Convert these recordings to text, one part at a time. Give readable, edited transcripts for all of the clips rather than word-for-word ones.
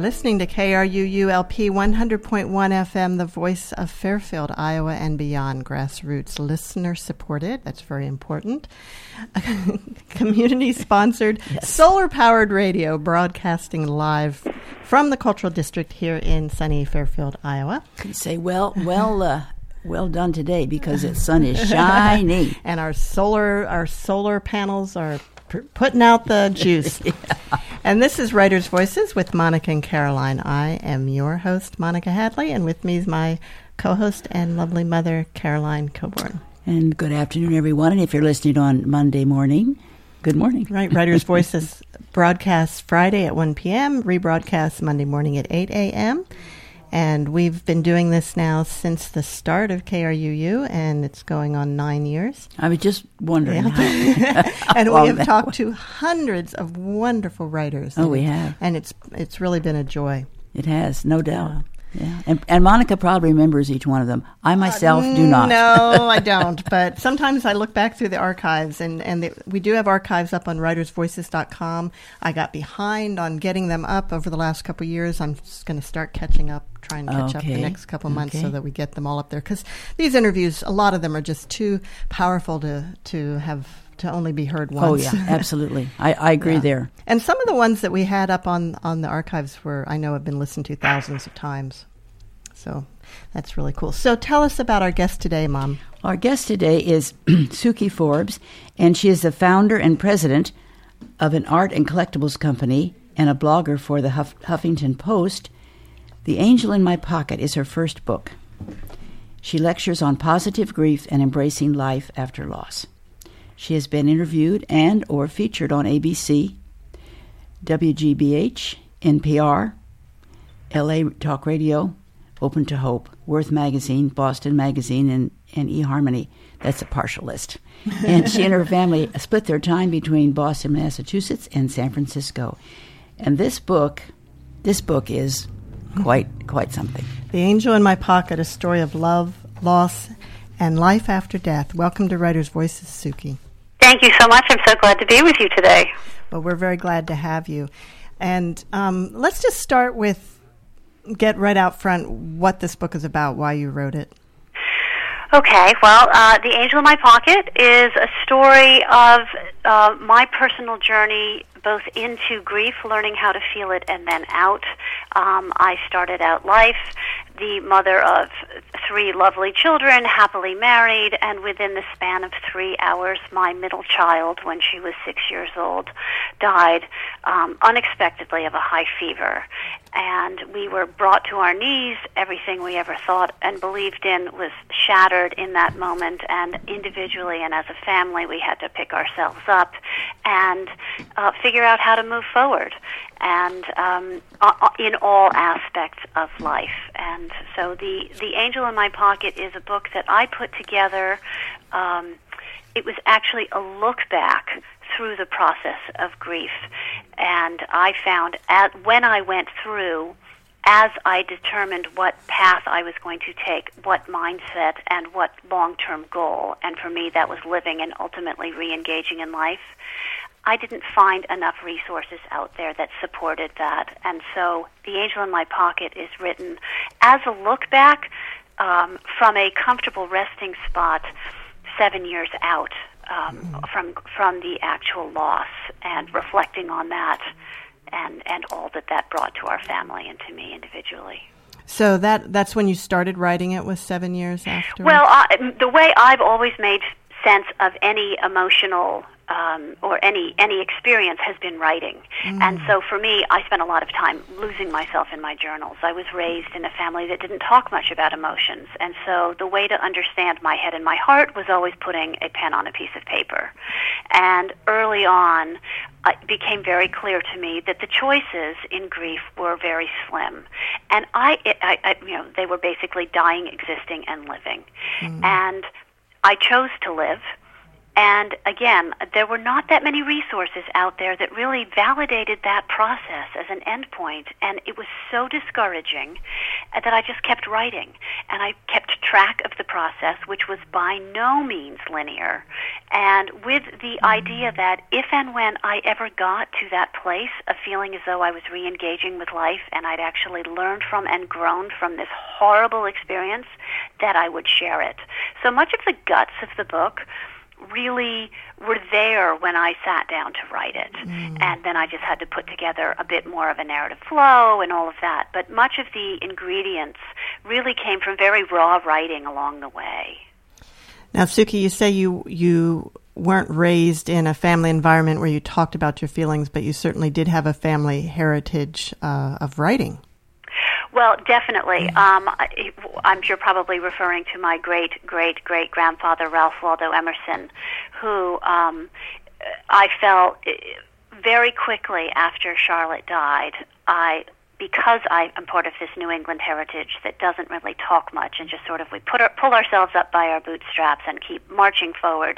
listening to KRUU-LP 100.1 FM, the voice of Fairfield, Iowa, and beyond. Grassroots, listener-supported. That's very important. Community-sponsored, yes. Solar-powered radio, broadcasting live from the Cultural District here in sunny Fairfield, Iowa. You say, well done today because the sun is shiny, and our solar panels are putting out the juice. Yeah. And this is Writers' Voices with Monica and Caroline. I am your host, Monica Hadley, and with me is my co-host and lovely mother, Caroline Coburn. And good afternoon, everyone. And if you're listening on Monday morning, good morning. Right. Writers' Voices broadcasts Friday at 1 p.m., rebroadcasts Monday morning at 8 a.m., and we've been doing this now since the start of KRUU, and it's going on 9 years. I was just wondering. Yeah. And we have talked to hundreds of wonderful writers. Oh, we have. And it's really been a joy. It has, no doubt. Yeah. And Monica probably remembers each one of them. I myself do not. No, I don't. But sometimes I look back through the archives, and we do have archives up on writersvoices.com. I got behind on getting them up over the last couple of years. I'm just going to start catching up, try and catch up the next couple of months so that we get them all up there. Because these interviews, a lot of them are just too powerful to have to only be heard once. Oh, yeah, absolutely. I agree there. And some of the ones that we had up on the archives I know have been listened to thousands of times. So that's really cool. So tell us about our guest today, Mom. Our guest today is Suki Forbes, and she is the founder and president of an art and collectibles company and a blogger for the Huffington Post. The Angel in My Pocket is her first book. She lectures on positive grief and embracing life after loss. She has been interviewed and or featured on ABC, WGBH, NPR, LA Talk Radio, Open to Hope, Worth Magazine, Boston Magazine, and eHarmony. That's a partial list. And she and her family split their time between Boston, Massachusetts, and San Francisco. And this book is quite something. The Angel in My Pocket, a story of love, loss, and life after death. Welcome to Writers' Voices, Suki. Thank you so much. I'm so glad to be with you today. Well, we're very glad to have you. And let's just start with, get right out front what this book is about, why you wrote it. Okay, well, The Angel in My Pocket is a story of my personal journey both into grief, learning how to feel it, and then out. I started out life the mother of 3 lovely children, happily married, and within the span of 3 hours, my middle child, when she was 6 years old, died unexpectedly of a high fever. And we were brought to our knees. Everything we ever thought and believed in was shattered in that moment, and individually and as a family, we had to pick ourselves up and figure out how to move forward, and in all aspects of life. And so the Angel in My Pocket is a book that I put together. It was actually a look back through the process of grief. And I found when I went through, as I determined what path I was going to take, what mindset and what long-term goal, and for me that was living and ultimately re-engaging in life, I didn't find enough resources out there that supported that. And so The Angel in My Pocket is written as a look back from a comfortable resting spot 7 years out from the actual loss, and reflecting on that and all that brought to our family and to me individually. So that's when you started writing it, was 7 years after? Well, the way I've always made sense of any emotional or any experience has been writing. And so for me, I spent a lot of time losing myself in my journals. I was raised in a family that didn't talk much about emotions, and so the way to understand my head and my heart was always putting a pen on a piece of paper. And early on, it became very clear to me that the choices in grief were very slim, and they were basically dying, existing, and living. And I chose to live. And again, there were not that many resources out there that really validated that process as an endpoint, and it was so discouraging that I just kept writing, and I kept track of the process, which was by no means linear, and with the idea that if and when I ever got to that place of feeling as though I was re-engaging with life and I'd actually learned from and grown from this horrible experience, that I would share it. So much of the guts of the book really were there when I sat down to write it. And then I just had to put together a bit more of a narrative flow and all of that. But much of the ingredients really came from very raw writing along the way. Now, Suki, you say you weren't raised in a family environment where you talked about your feelings, but you certainly did have a family heritage of writing. Well, definitely. I'm sure probably referring to my great-great-great-grandfather, Ralph Waldo Emerson, who I felt very quickly after Charlotte died, because I am part of this New England heritage that doesn't really talk much and just sort of we pull ourselves up by our bootstraps and keep marching forward,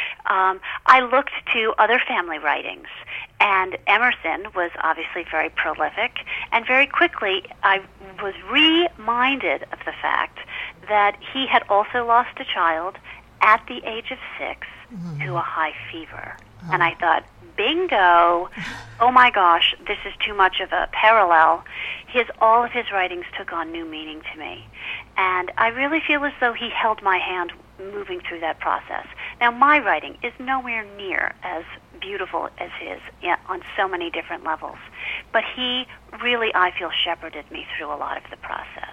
I looked to other family writings. And Emerson was obviously very prolific, and very quickly I was reminded of the fact that he had also lost a child at the age of 6 to a high fever. And I thought, bingo, oh my gosh, this is too much of a parallel. All of his writings took on new meaning to me. And I really feel as though he held my hand moving through that process. Now, my writing is nowhere near as beautiful as his on so many different levels. But he really, I feel, shepherded me through a lot of the process.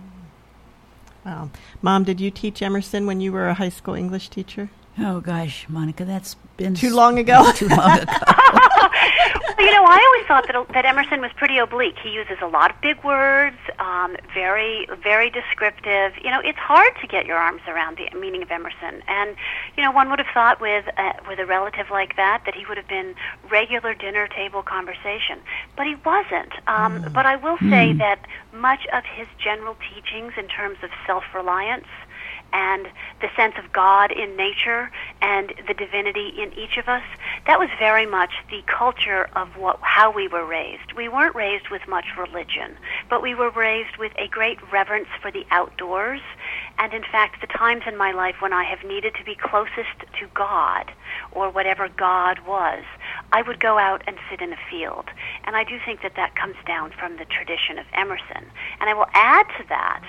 Wow. Mom, did you teach Emerson when you were a high school English teacher? Oh, gosh, Monica, that's been... Too long ago? Too long ago. Well, I always thought that Emerson was pretty oblique. He uses a lot of big words, very, very descriptive. It's hard to get your arms around the meaning of Emerson. And, one would have thought with a relative like that he would have been regular dinner table conversation. But he wasn't. But I will say that much of his general teachings in terms of self-reliance and the sense of God in nature and the divinity in each of us, that was very much the culture of how we were raised. We weren't raised with much religion, but we were raised with a great reverence for the outdoors. And in fact, the times in my life when I have needed to be closest to God, or whatever God was, I would go out and sit in a field. And I do think that comes down from the tradition of Emerson. And I will add to that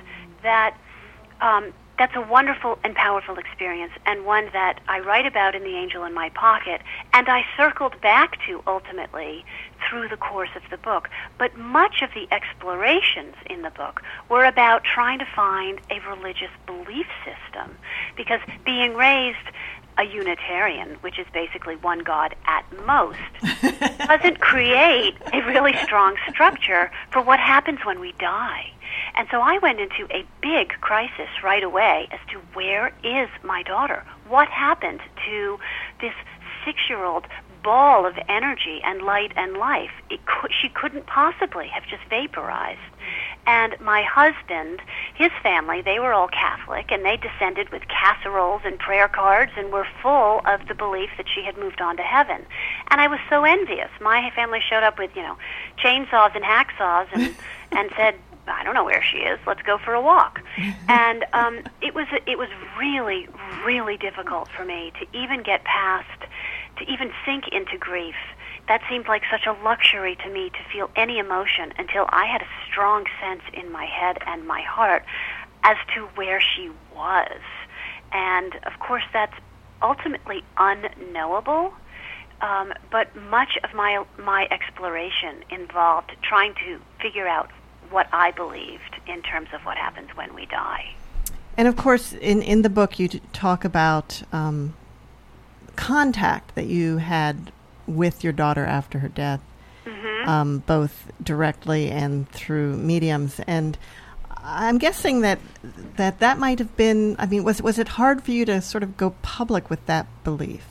that's a wonderful and powerful experience, and one that I write about in The Angel in My Pocket, and I circled back to ultimately through the course of the book. But much of the explorations in the book were about trying to find a religious belief system, because being raised a Unitarian, which is basically one God at most, doesn't create a really strong structure for what happens when we die. And so I went into a big crisis right away as to where is my daughter? What happened to this 6-year-old ball of energy and light and life? She couldn't possibly have just vaporized. And my husband, his family, they were all Catholic, and they descended with casseroles and prayer cards and were full of the belief that she had moved on to heaven. And I was so envious. My family showed up with, chainsaws and hacksaws and said, I don't know where she is. Let's go for a walk. And it was really, really difficult for me to even get past, to even sink into grief. That seemed like such a luxury to me to feel any emotion until I had a strong sense in my head and my heart as to where she was. And, of course, that's ultimately unknowable. But much of my exploration involved trying to figure out what I believed in terms of what happens when we die. And of course, in the book, you talk about contact that you had with your daughter after her death, both directly and through mediums. And I'm guessing that might have been, was it hard for you to sort of go public with that belief?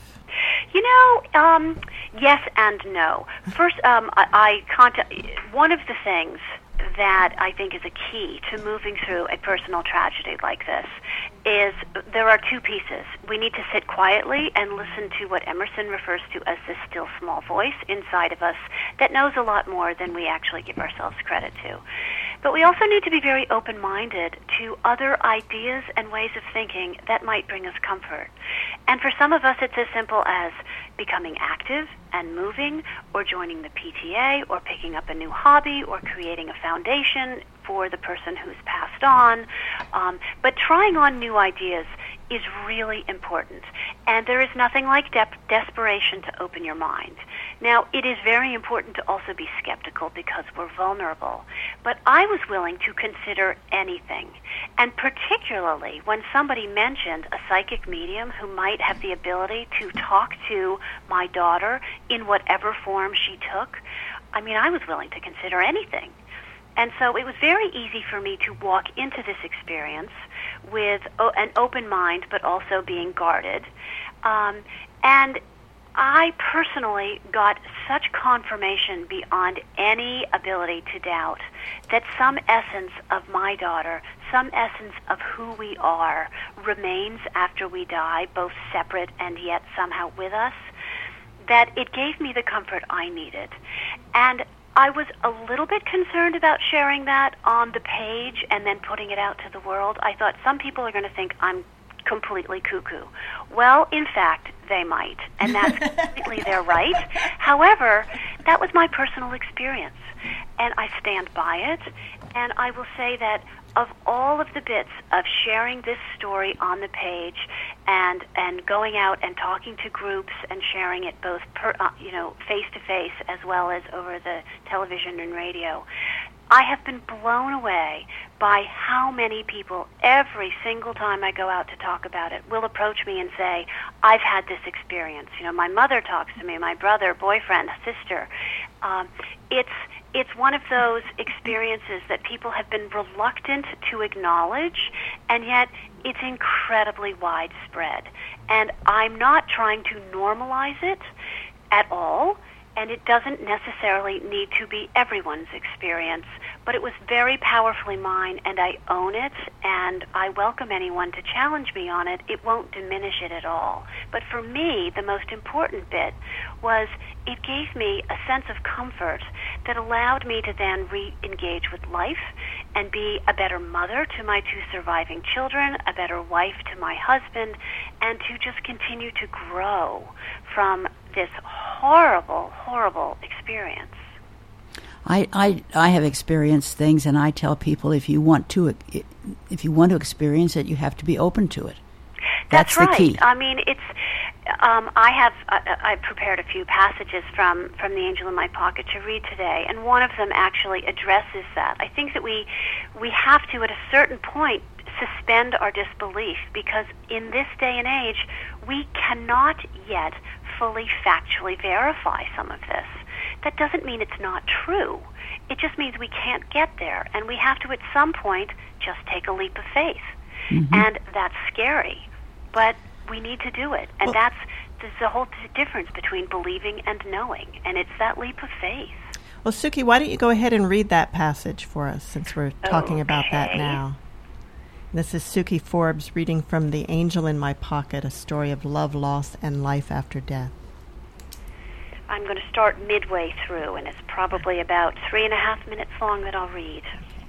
Yes and no. First, one of the things that I think is a key to moving through a personal tragedy like this is there are two pieces. We need to sit quietly and listen to what Emerson refers to as the still small voice inside of us that knows a lot more than we actually give ourselves credit to. But we also need to be very open-minded to other ideas and ways of thinking that might bring us comfort. And for some of us, it's as simple as becoming active and moving, or joining the PTA, or picking up a new hobby, or creating a foundation for the person who's passed on. But trying on new ideas is really important. And there is nothing like desperation to open your mind. Now, it is very important to also be skeptical because we're vulnerable. But I was willing to consider anything. And particularly when somebody mentioned a psychic medium who might have the ability to talk to my daughter in whatever form she took, I mean, I was willing to consider anything. And so it was very easy for me to walk into this experience with an open mind, but also being guarded. And I personally got such confirmation beyond any ability to doubt that some essence of my daughter, some essence of who we are, remains after we die, both separate and yet somehow with us, that it gave me the comfort I needed. And I was a little bit concerned about sharing that on the page and then putting it out to the world. I thought some people are going to think I'm completely cuckoo. Well, in fact, they might, and that's completely their right. However, that was my personal experience, and I stand by it. And I will say that of all of the bits of sharing this story on the page and going out and talking to groups and sharing it both face to face as well as over the television and radio, I have been blown away by how many people, every single time I go out to talk about it, will approach me and say, I've had this experience. You know, my mother talks to me, my brother, boyfriend, sister. It's one of those experiences that people have been reluctant to acknowledge, and yet it's incredibly widespread. And I'm not trying to normalize it at all, and it doesn't necessarily need to be everyone's experience, but it was very powerfully mine, and I own it, and I welcome anyone to challenge me on it. It won't diminish it at all. But for me, the most important bit was it gave me a sense of comfort that allowed me to then re-engage with life and be a better mother to my two surviving children, a better wife to my husband, and to just continue to grow from this horrible, horrible experience. I have experienced things, and I tell people if you want to experience it, you have to be open to it. That's right. The key. I mean, it's. I prepared a few passages from the Angel in My Pocket to read today, and one of them actually addresses that. I think that we have to, at a certain point, suspend our disbelief, because in this day and age, we cannot yet fully factually verify some of this. That doesn't mean it's not true. It just means we can't get there, and we have to at some point just take a leap of faith. Mm-hmm. And that's scary, but we need to do it. And there's the whole difference between believing and knowing, and it's that leap of faith. Well, Suki, why don't you go ahead and read that passage for us, since we're talking about that now. This is Suki Forbes reading from The Angel in My Pocket, a story of love, loss, and life after death. I'm going to start midway through, and it's probably about 3.5 minutes long that I'll read.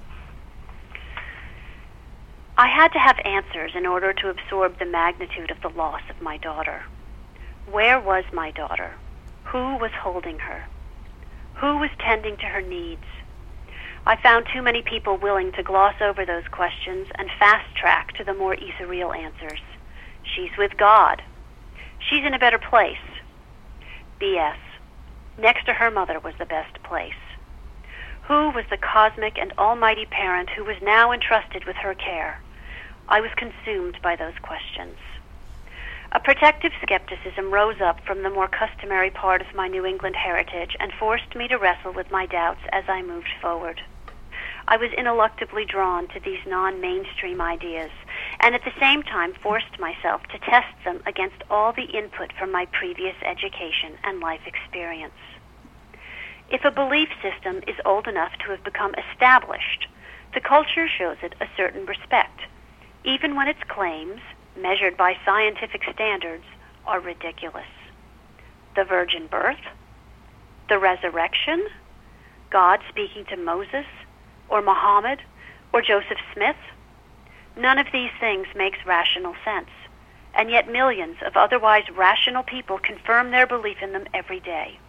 I had to have answers in order to absorb the magnitude of the loss of my daughter. Where was my daughter? Who was holding her? Who was tending to her needs? I found too many people willing to gloss over those questions and fast-track to the more ethereal answers. She's with God. She's in a better place. BS. Next to her mother was the best place. Who was the cosmic and almighty parent who was now entrusted with her care? I was consumed by those questions. A protective skepticism rose up from the more customary part of my New England heritage and forced me to wrestle with my doubts as I moved forward. I was ineluctably drawn to these non-mainstream ideas, and at the same time forced myself to test them against all the input from my previous education and life experience. If a belief system is old enough to have become established, the culture shows it a certain respect. even when its claims, measured by scientific standards, are ridiculous. The virgin birth, the resurrection, God speaking to Moses, or Muhammad, or Joseph Smith. None of these things makes rational sense, and yet millions of otherwise rational people confirm their belief in them every day.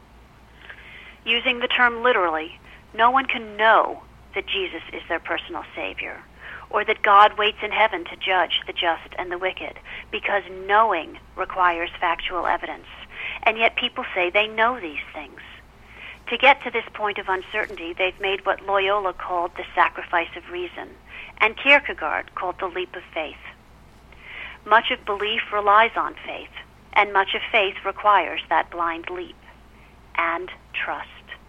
Using the term literally, no one can know that Jesus is their personal Savior, or that God waits in heaven to judge the just and the wicked, because knowing requires factual evidence, and yet people say they know these things. To get to this point of uncertainty, they've made what Loyola called the sacrifice of reason, and Kierkegaard called the leap of faith. Much of belief relies on faith, and much of faith requires that blind leap, and trust.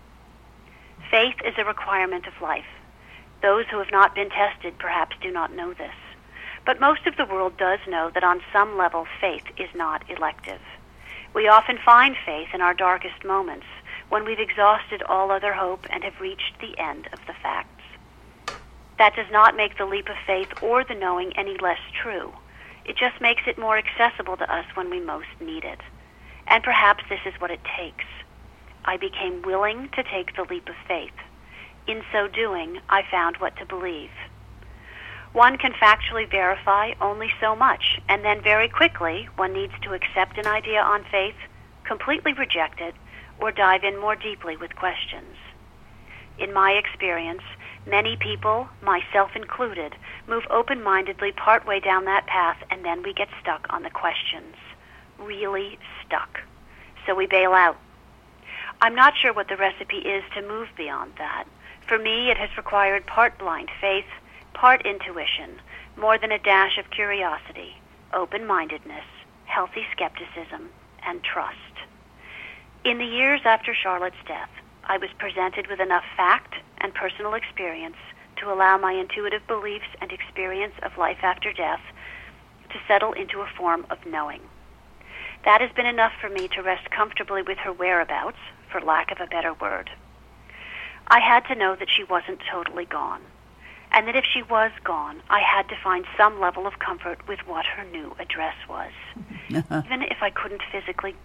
Faith is a requirement of life. Those who have not been tested perhaps do not know this, but most of the world does know that on some level faith is not elective. We often find faith in our darkest moments, when we've exhausted all other hope and have reached the end of the facts. That does not make the leap of faith or the knowing any less true. It just makes it more accessible to us when we most need it. And perhaps this is what it takes. I became willing to take the leap of faith. In so doing, I found what to believe. One can factually verify only so much, and then very quickly one needs to accept an idea on faith, completely reject it, or dive in more deeply with questions. In my experience, many people, myself included, move open-mindedly partway down that path, and then we get stuck on the questions. Really stuck. So we bail out. I'm not sure what the recipe is to move beyond that. For me, it has required part blind faith, part intuition, more than a dash of curiosity, open-mindedness, healthy skepticism, and trust. In the years after Charlotte's death, I was presented with enough fact and personal experience to allow my intuitive beliefs and experience of life after death to settle into a form of knowing. That has been enough for me to rest comfortably with her whereabouts, for lack of a better word. I had to know that she wasn't totally gone, and that if she was gone, I had to find some level of comfort with what her new address was. Even if I couldn't physically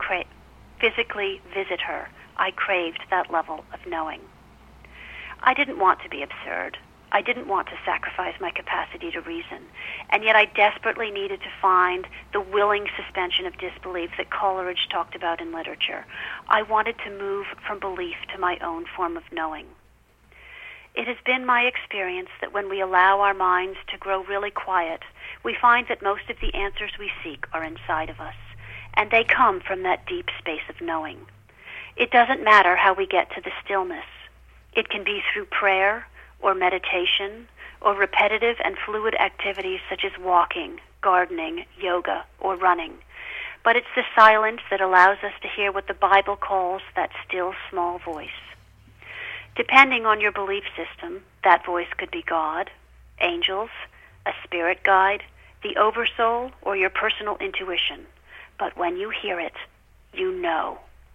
visit her, I craved that level of knowing. I didn't want to be absurd. I didn't want to sacrifice my capacity to reason, and yet I desperately needed to find the willing suspension of disbelief that Coleridge talked about in literature. I wanted to move from belief to my own form of knowing. It has been my experience that when we allow our minds to grow really quiet, we find that most of the answers we seek are inside of us, and they come from that deep space of knowing. It doesn't matter how we get to the stillness. It can be through prayer, or meditation, or repetitive and fluid activities such as walking, gardening, yoga, or running. But it's the silence that allows us to hear what the Bible calls that still small voice. Depending on your belief system, that voice could be God, angels, a spirit guide, the oversoul, or your personal intuition. But when you hear it, you know.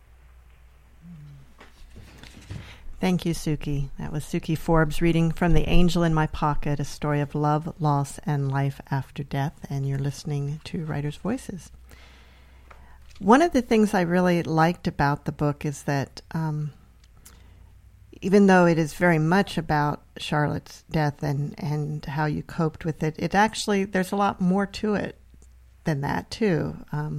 Thank you, Suki. That was Suki Forbes reading from The Angel in My Pocket, a story of love, loss, and life after death. And you're listening to Writers' Voices. One of the things I really liked about the book is that even though it is very much about Charlotte's death and how you coped with it, it actually, there's a lot more to it than that, too.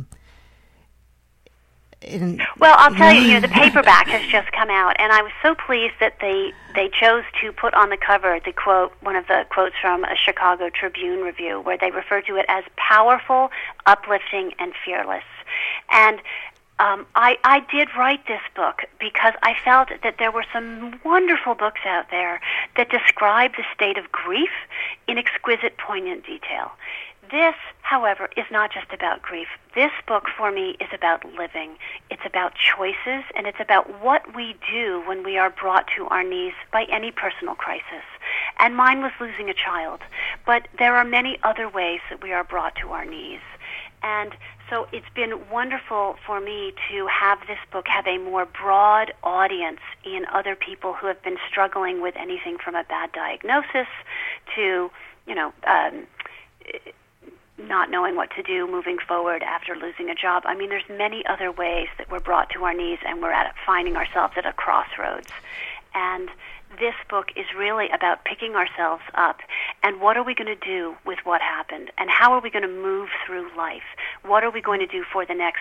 Well, I'll tell you, the paperback has just come out, and I was so pleased that they chose to put on the cover the quote, one of the quotes from a Chicago Tribune review, where they refer to it as powerful, uplifting, and fearless. And I did write this book because I felt that there were some wonderful books out there that describe the state of grief in exquisite, poignant detail. This, however, is not just about grief. This book, for me, is about living. It's about choices, and it's about what we do when we are brought to our knees by any personal crisis. And mine was losing a child. But there are many other ways that we are brought to our knees. And so it's been wonderful for me to have this book have a more broad audience in other people who have been struggling with anything from a bad diagnosis to, not knowing what to do moving forward after losing a job. I mean, there's many other ways that we're brought to our knees and we're finding ourselves at a crossroads. And this book is really about picking ourselves up and what are we going to do with what happened and how are we going to move through life? What are we going to do for the next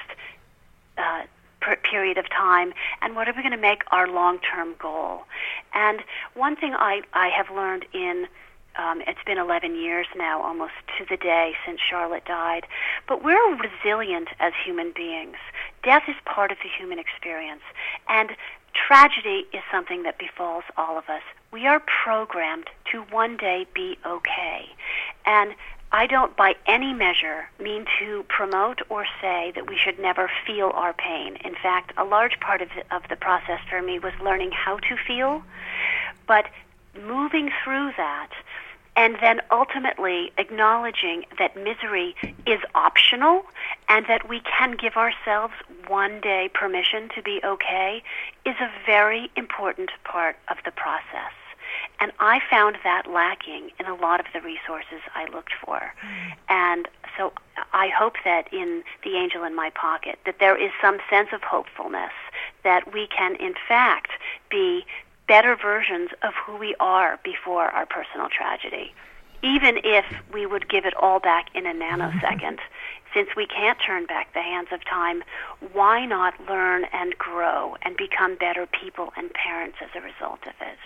period of time, and what are we going to make our long-term goal? And one thing I have learned in it's been 11 years now, almost to the day since Charlotte died. But we're resilient as human beings. Death is part of the human experience. And tragedy is something that befalls all of us. We are programmed to one day be okay. And I don't, by any measure, mean to promote or say that we should never feel our pain. In fact, a large part of the process for me was learning how to feel, but moving through that, and then ultimately acknowledging that misery is optional and that we can give ourselves one day permission to be okay is a very important part of the process. And I found that lacking in a lot of the resources I looked for. And so I hope that in The Angel in My Pocket that there is some sense of hopefulness that we can in fact be better versions of who we are before our personal tragedy, even if we would give it all back in a nanosecond. Since we can't turn back the hands of time, why not learn and grow and become better people and parents as a result of it?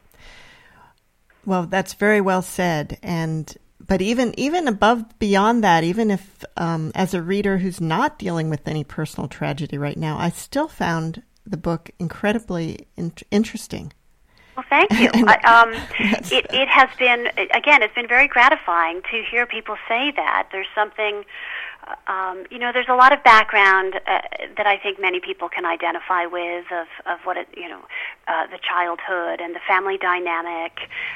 Well, that's very well said. But even beyond that, even if as a reader who's not dealing with any personal tragedy right now, I still found the book incredibly interesting. Well, thank you. It has been, again, it's been very gratifying to hear people say that. There's something, there's a lot of background that I think many people can identify with of what it, the childhood and the family dynamic.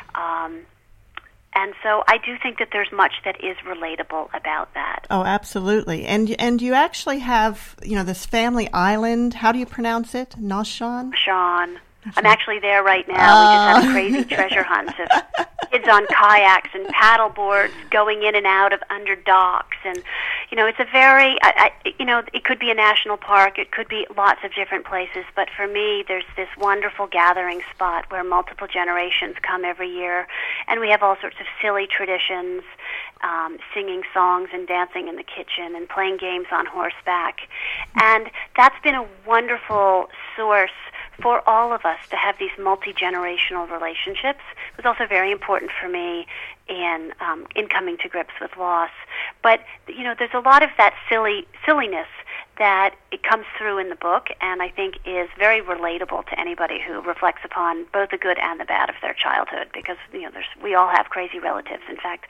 And so I do think that there's much that is relatable about that. Oh, absolutely. And you actually have, this family island. How do you pronounce it? Noshan? Noshan. I'm actually there right now. We just had a crazy treasure hunt of kids on kayaks and paddle boards going in and out of under docks. And, it's a very, it could be a national park. It could be lots of different places. But for me, there's this wonderful gathering spot where multiple generations come every year. And we have all sorts of silly traditions, singing songs and dancing in the kitchen and playing games on horseback. And that's been a wonderful source for all of us to have these multi-generational relationships. It was also very important for me in coming to grips with loss. But, there's a lot of that silliness that it comes through in the book, and I think is very relatable to anybody who reflects upon both the good and the bad of their childhood, because we all have crazy relatives. In fact,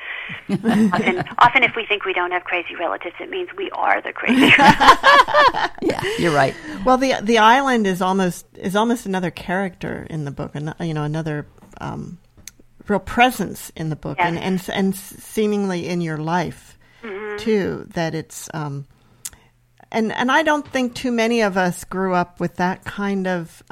often if we think we don't have crazy relatives, it means we are the crazy relatives. Yeah, you're right. Well, the island is almost another character in the book, and another real presence in the book, yes. and seemingly in your life too. That it's. And I don't think too many of us grew up with that kind of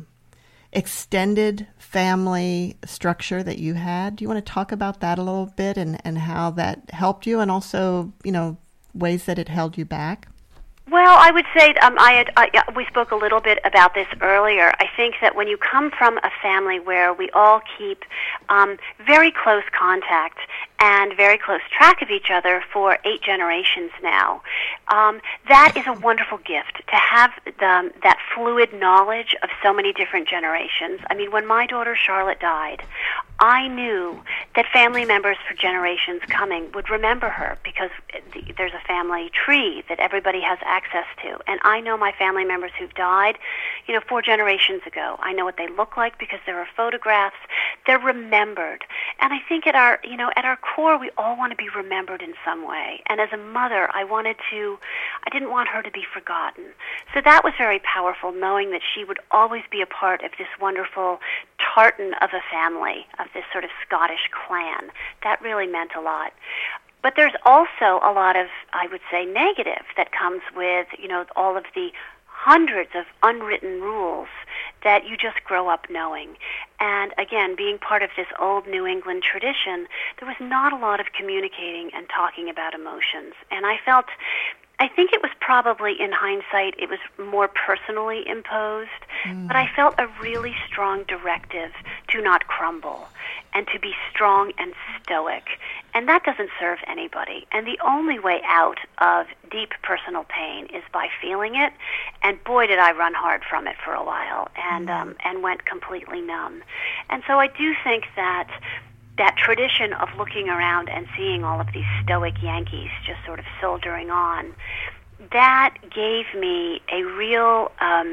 extended family structure that you had. Do you want to talk about that a little bit and how that helped you, and also, ways that it held you back? Well, I would say we spoke a little bit about this earlier. I think that when you come from a family where we all keep very close contact and very close track of each other for 8 generations now, that is a wonderful gift to have that fluid knowledge of so many different generations. I mean, when my daughter Charlotte died, I knew that family members for generations coming would remember her because there's a family tree that everybody has access to. And I know my family members who've died, 4 generations ago. I know what they look like because there are photographs. They're remembered. And I think at our core, we all want to be remembered in some way. And as a mother, I didn't want her to be forgotten. So that was very powerful, knowing that she would always be a part of this wonderful tartan of a family, of this sort of Scottish clan. That really meant a lot. But there's also a lot of, I would say, negative that comes with, all of the hundreds of unwritten rules that you just grow up knowing. And again, being part of this old New England tradition, there was not a lot of communicating and talking about emotions. And I think it was probably, in hindsight, it was more personally imposed, but I felt a really strong directive to not crumble and to be strong and stoic. And that doesn't serve anybody. And the only way out of deep personal pain is by feeling it. And boy, did I run hard from it for a while and went completely numb. And so I do think that tradition of looking around and seeing all of these stoic Yankees just sort of soldiering on, that gave me a real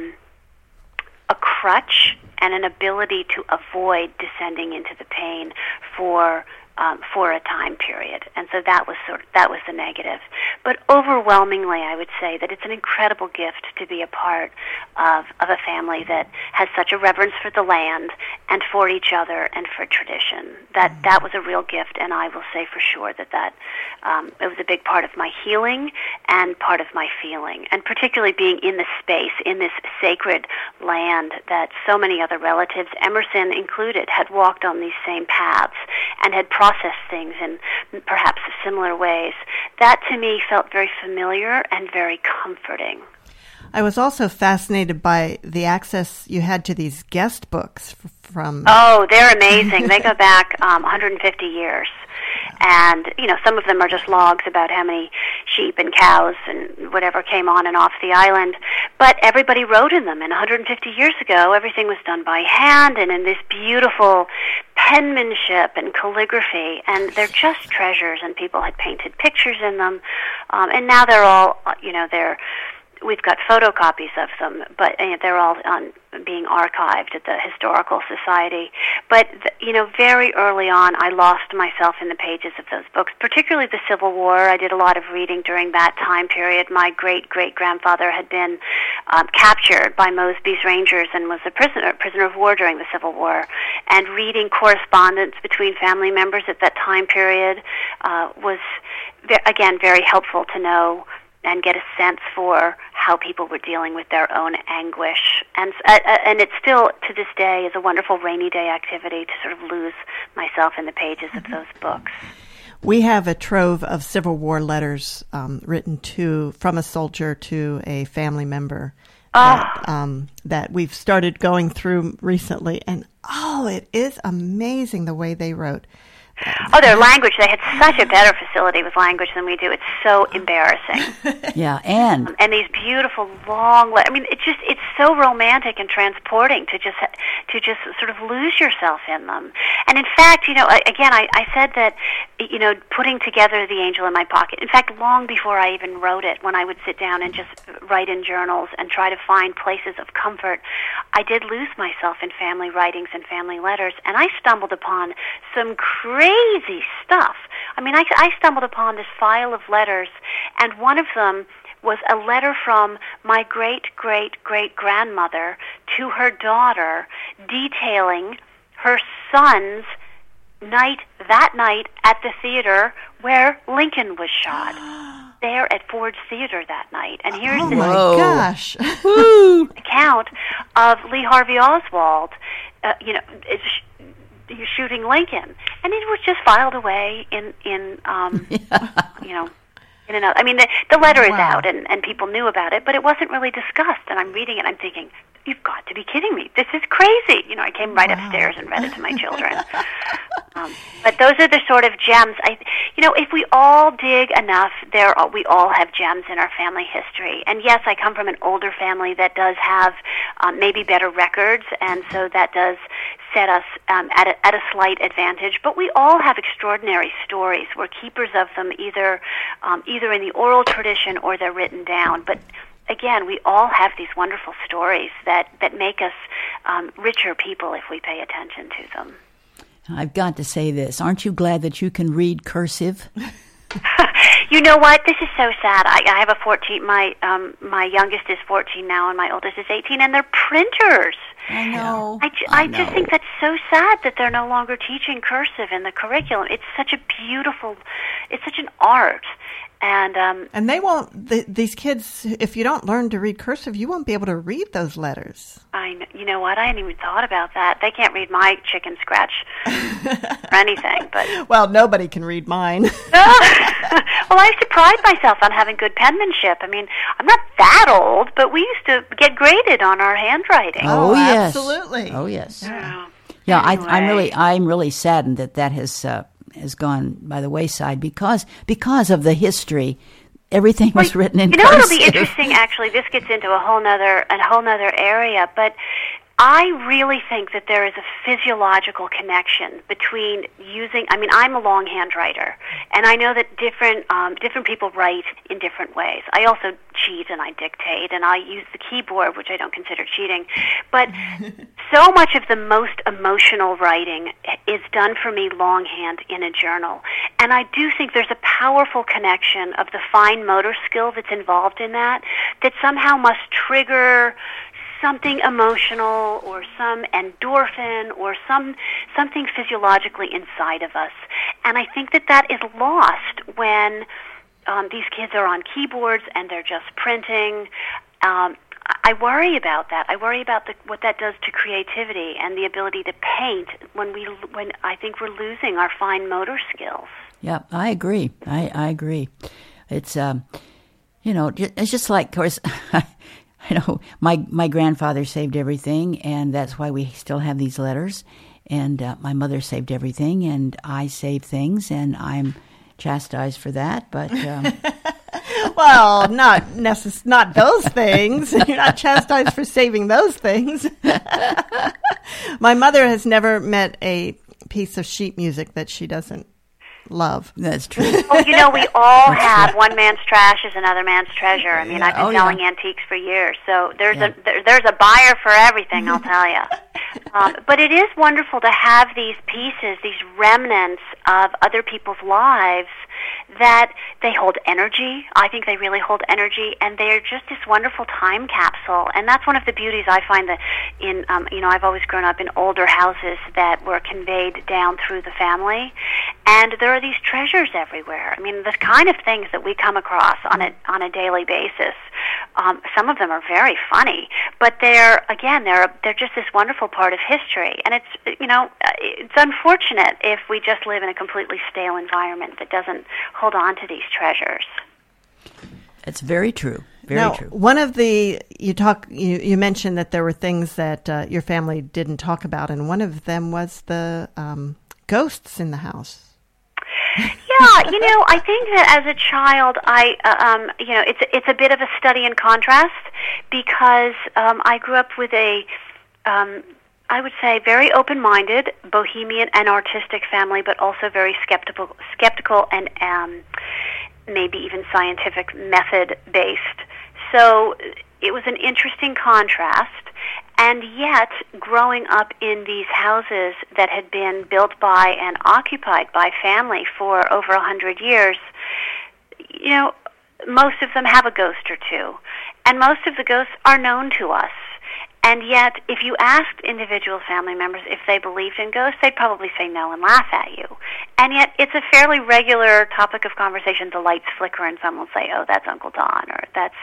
a crutch and an ability to avoid descending into the pain for a time period. And so that was the negative. But overwhelmingly, I would say that it's an incredible gift to be a part of a family that has such a reverence for the land and for each other and for tradition. That was a real gift, and I will say for sure that it was a big part of my healing and part of my feeling, and particularly being in the space, in this sacred land that so many other relatives, Emerson included, had walked on these same paths and had processed things in perhaps similar ways. That to me felt very familiar and very comforting. I was also fascinated by the access you had to these guest books from... Oh, they're amazing. They go back 150 years. And, some of them are just logs about how many sheep and cows and whatever came on and off the island. But everybody wrote in them. And 150 years ago, everything was done by hand and in this beautiful penmanship and calligraphy. And they're just treasures, and people had painted pictures in them. And now they're all, we've got photocopies of them, but they're all being archived at the Historical Society. But, very early on, I lost myself in the pages of those books, particularly the Civil War. I did a lot of reading during that time period. My great-great-grandfather had been captured by Mosby's Rangers and was a prisoner of war during the Civil War. And reading correspondence between family members at that time period was, again, very helpful to know and get a sense for how people were dealing with their own anguish. And it still, to this day, is a wonderful rainy day activity to sort of lose myself in the pages of those books. We have a trove of Civil War letters written from a soldier to a family member that we've started going through recently. And, it is amazing the way they wrote. Oh, their language. They had such a better facility with language than we do. It's so embarrassing. Yeah, and these beautiful long letters. I mean, it's so romantic and transporting to just sort of lose yourself in them. And in fact, again, I said that, putting together The Angel in My Pocket. In fact, long before I even wrote it, when I would sit down and just write in journals and try to find places of comfort, I did lose myself in family writings and family letters, and I stumbled upon some crazy stuff. I mean, I stumbled upon this file of letters, and one of them was a letter from my great-great-great-grandmother to her daughter detailing her son's that night at the theater where Lincoln was shot. There at Ford's Theater that night. And here's this gosh. account of Lee Harvey Oswald, shooting Lincoln, and it was just filed away in another. I mean, the letter is out, and people knew about it, but it wasn't really discussed. And I'm reading it, and I'm thinking, you've got to be kidding me! This is crazy. I came right upstairs and read it to my children. But those are the sort of gems. If we all dig enough, we all have gems in our family history. And yes, I come from an older family that does have maybe better records, and so that does set us at a slight advantage. But we all have extraordinary stories. We're keepers of them, either in the oral tradition or they're written down. But again, we all have these wonderful stories that make us richer people if we pay attention to them. I've got to say this. Aren't you glad that you can read cursive? You know what? This is so sad. I have a 14. My youngest is 14 now, and my oldest is 18, and they're printers. I know. I just think that's so sad that they're no longer teaching cursive in the curriculum. It's such an art. And they won't. These kids, if you don't learn to read cursive, you won't be able to read those letters. You know what? I hadn't even thought about that. They can't read my chicken scratch or anything. But well, nobody can read mine. Well, I used to pride myself on having good penmanship. I mean, I'm not that old, but we used to get graded on our handwriting. Oh, yes, absolutely. Oh, yes. Yeah. Anyway. I'm really saddened that has gone by the wayside because of the history. Everything was written in cursive. It'll be interesting. Actually, this gets into a whole nother area, but I really think that there is a physiological connection between using. I mean, I'm a longhand writer, and I know that different people write in different ways. I also cheat and I dictate, and I use the keyboard, which I don't consider cheating. But so much of the most emotional writing is done for me longhand in a journal, and I do think there's a powerful connection of the fine motor skill that's involved in that somehow must trigger something emotional or some endorphin or something physiologically inside of us. And I think that is lost when these kids are on keyboards and they're just printing. I worry about that. I worry about what that does to creativity and the ability to paint when I think we're losing our fine motor skills. Yeah, I agree. I agree. It's it's just like, of course, my grandfather saved everything, and that's why we still have these letters. And my mother saved everything, and I save things, and I'm chastised for that. But well, not those things. You're not chastised for saving those things. My mother has never met a piece of sheet music that she doesn't love. That's true. Well, we all have one man's trash is another man's treasure. I mean, I've been selling antiques for years, so there's a buyer for everything, I'll tell you. But it is wonderful to have these pieces, these remnants of other people's lives that they hold energy. I think they really hold energy, and they're just this wonderful time capsule. And that's one of the beauties I find that in, I've always grown up in older houses that were conveyed down through the family, and there are these treasures everywhere. I mean, the kind of things that we come across on a daily basis. Some of them are very funny, but they're just this wonderful part of history. And it's unfortunate if we just live in a completely stale environment that doesn't hold on to these treasures. It's very true. Now, true. One of you mentioned that there were things that your family didn't talk about, and one of them was the ghosts in the house. Yeah, I think that as a child, it's a bit of a study in contrast because I grew up with I would say, very open-minded, bohemian and artistic family, but also very skeptical and maybe even scientific method-based. So it was an interesting contrast. And yet, growing up in these houses that had been built by and occupied by family for over 100 years, most of them have a ghost or two. And most of the ghosts are known to us. And yet, if you asked individual family members if they believed in ghosts, they'd probably say no and laugh at you. And yet, it's a fairly regular topic of conversation. The lights flicker and someone will say, oh, that's Uncle Don, or that's,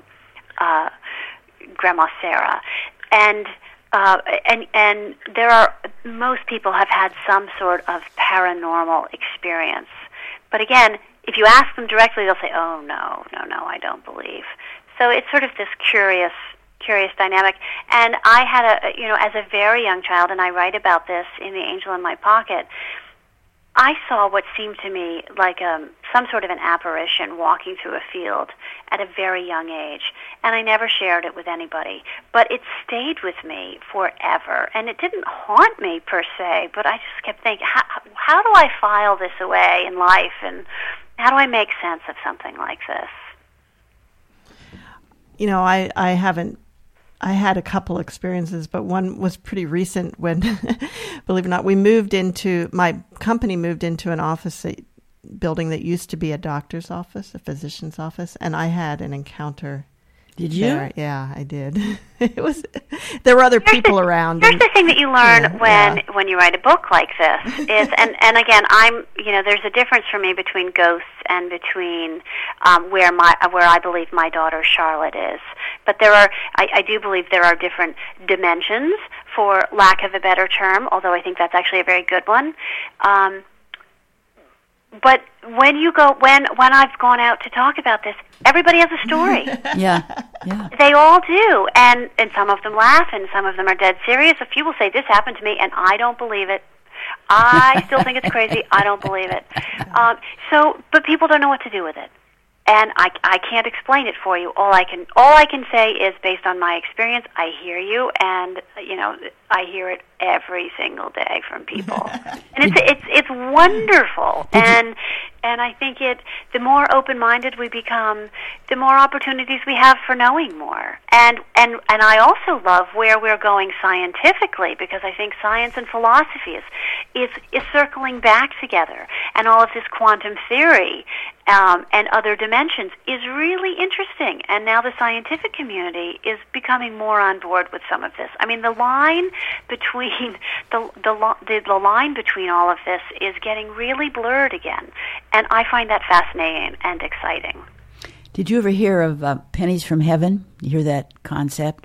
Grandma Sarah. And there are, most people have had some sort of paranormal experience. But again, if you ask them directly, they'll say, oh, no, I don't believe. So it's sort of this curious dynamic. And I had as a very young child, and I write about this in The Angel in My Pocket, I saw what seemed to me like some sort of an apparition walking through a field at a very young age. And I never shared it with anybody. But it stayed with me forever. And it didn't haunt me per se, but I just kept thinking, how do I file this away in life? And how do I make sense of something like this? I had a couple experiences, but one was pretty recent when, believe it or not, my company moved into an office building that used to be a doctor's office, a physician's office, and I had an encounter Did you? Yeah, I did. There were other people around. Here's the thing that you learn when you write a book like this is, and again, there's a difference for me between ghosts and between where I believe my daughter Charlotte is. But I do believe there are different dimensions, for lack of a better term, although I think that's actually a very good one. But when I've gone out to talk about this, everybody has a story. Yeah. They all do, and some of them laugh, and some of them are dead serious. A few will say, "This happened to me," and I don't believe it. I still think it's crazy. I don't believe it. But people don't know what to do with it. And I can't explain it for you. All I can say is, based on my experience, I hear you, and I hear it every single day from people, and it's wonderful. And I think the more open-minded we become, the more opportunities we have for knowing more. And I also love where we're going scientifically, because I think science and philosophy is circling back together, and all of this quantum theory and other dimensions is really interesting. And now the scientific community is becoming more on board with some of this. I mean, the line between the line between all of this is getting really blurred again, and I find that fascinating and exciting. Did you ever hear of pennies from heaven? You hear that concept?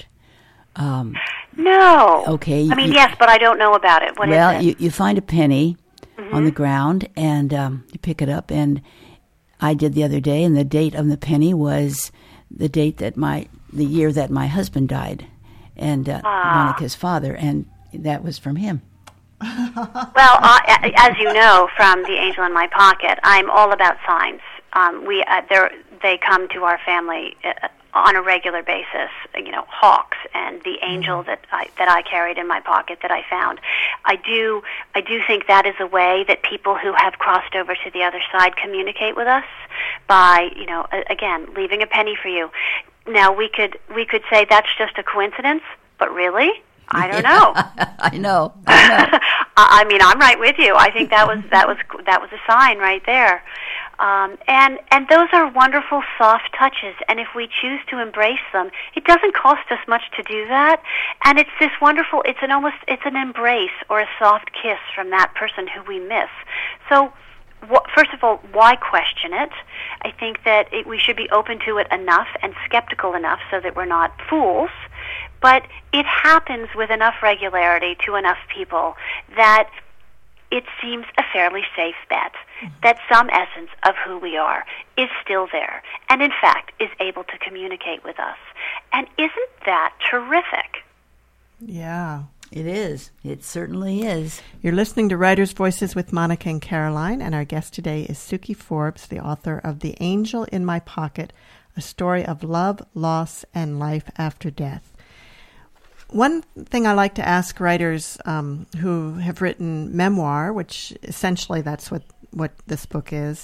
No. Okay. I mean, yes, but I don't know about it. What is it? Well, you find a penny on the ground, and you pick it up, and I did the other day, and the date of the penny was the date that the year that my husband died, and Monica's father, and that was from him. Well, as you know from The Angel in My Pocket, I'm all about signs. They come to our family on a regular basis. Hawks and the angel that I carried in my pocket that I found. I do think that is a way that people who have crossed over to the other side communicate with us by, again, leaving a penny for you. Now we could say that's just a coincidence, but really? I don't know. I know. I mean, I'm right with you. I think that was a sign right there. And those are wonderful, soft touches. And if we choose to embrace them, it doesn't cost us much to do that. And it's this wonderful. It's an embrace or a soft kiss from that person who we miss. So, first of all, why question it? I think that we should be open to it enough and skeptical enough so that we're not fools. But it happens with enough regularity to enough people that it seems a fairly safe bet that some essence of who we are is still there and, in fact, is able to communicate with us. And isn't that terrific? Yeah. It is. It certainly is. You're listening to Writers' Voices with Monica and Caroline, and our guest today is Suki Forbes, the author of The Angel in My Pocket, a story of love, loss, and life after death. One thing I like to ask writers who have written memoir, which essentially that's what this book is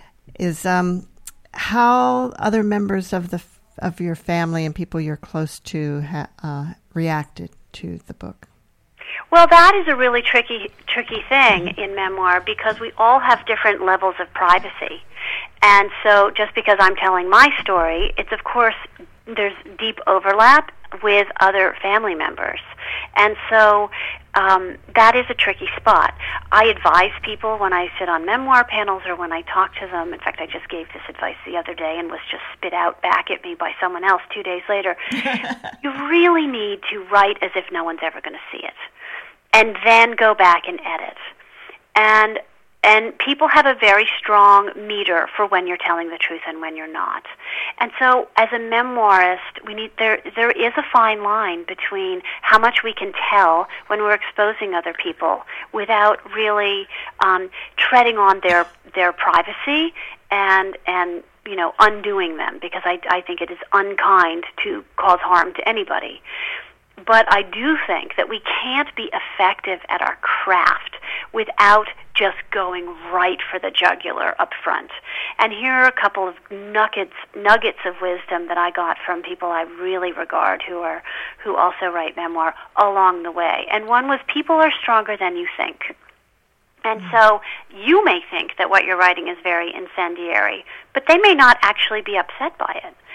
how other members of your family and people you're close to reacted to the book. Well, that is a really tricky thing in memoir, because we all have different levels of privacy. And so just because I'm telling my story, it's of course there's deep overlap with other family members. And so that is a tricky spot. I advise people when I sit on memoir panels or when I talk to them. In fact, I just gave this advice the other day and was just spit out back at me by someone else 2 days later. You really need to write as if no one's ever going to see it, and then go back and edit. And people have a very strong meter for when you're telling the truth and when you're not. And so, as a memoirist, there is a fine line between how much we can tell when we're exposing other people without really treading on their privacy and undoing them, because I think it is unkind to cause harm to anybody. But I do think that we can't be effective at our craft without just going right for the jugular up front. And here are a couple of nuggets of wisdom that I got from people I really regard who also write memoir along the way. And one was, people are stronger than you think. And so you may think that what you're writing is very incendiary, but they may not actually be upset by it.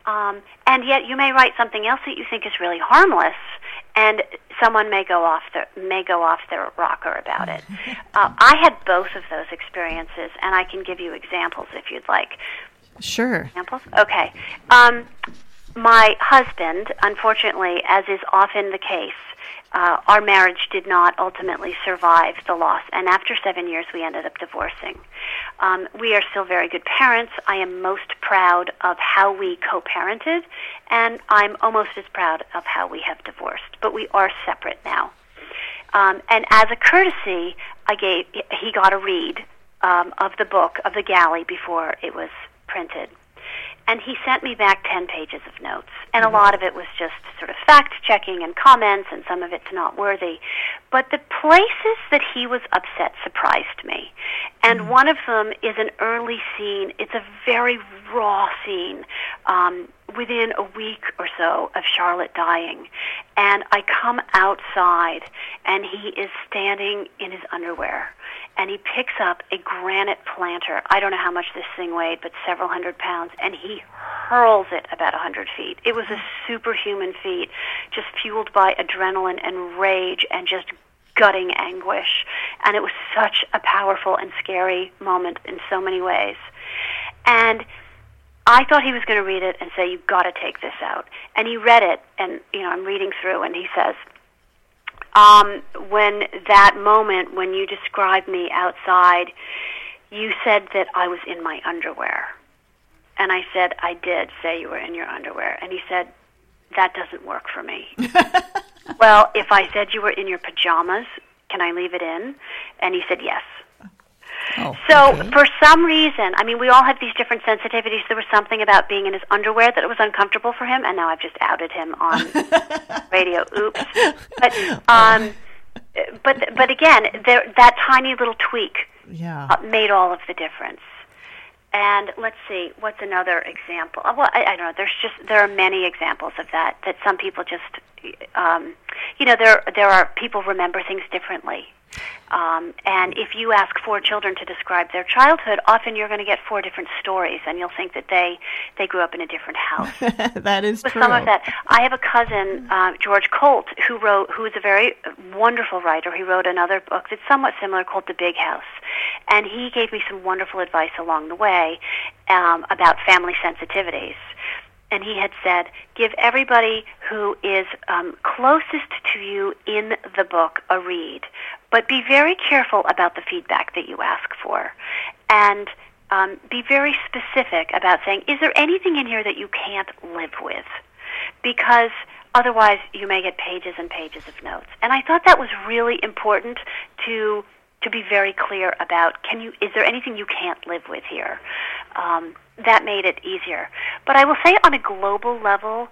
And yet you may write something else that you think is really harmless, and someone may go off their rocker about it. I had both of those experiences, and I can give you examples if you'd like. Sure. Examples? Okay. My husband, unfortunately, as is often the case, our marriage did not ultimately survive the loss, and after 7 years we ended up divorcing. We are still very good parents. I am most proud of how we co-parented, and I'm almost as proud of how we have divorced, but we are separate now. And as a courtesy, he got a read of the book, of The Galley, before it was printed. And he sent me back 10 pages of notes. And a lot of it was just sort of fact-checking and comments, and some of it's not worthy. But the places that he was upset surprised me. And one of them is an early scene. It's a very raw scene within a week or so of Charlotte dying. And I come outside, and he is standing in his underwear. And he picks up a granite planter. I don't know how much this thing weighed, but several hundred pounds. And he hurls it about 100 feet. It was a superhuman feat, just fueled by adrenaline and rage and just gutting anguish. And it was such a powerful and scary moment in so many ways. And I thought he was going to read it and say, "You've got to take this out." And he read it, and I'm reading through, and he says, when that moment when you described me outside, you said that I was in my underwear. And I said, "I did say you were in your underwear." And he said, "That doesn't work for me." Well, if I said you were in your pajamas, can I leave it in? And he said, "Yes." Oh, so okay. For some reason, we all have these different sensitivities. There was something about being in his underwear that was uncomfortable for him, and now I've just outed him on radio. Oops. But again, that tiny little tweak made all of the difference. And let's see, what's another example? Well, I don't know. There are many examples of that some people just, there are people remember things differently. And if you ask 4 children to describe their childhood, often you're going to get 4 different stories, and you'll think that they grew up in a different house. That is With true. some of that, I have a cousin, George Colt, who is a very wonderful writer. He wrote another book that's somewhat similar called The Big House, and he gave me some wonderful advice along the way about family sensitivities. And he had said, give everybody who is closest to you in the book a read, but be very careful about the feedback that you ask for. And be very specific about saying, is there anything in here that you can't live with? Because otherwise you may get pages and pages of notes. And I thought that was really important to be very clear about, is there anything you can't live with here? That made it easier. But I will say on a global level,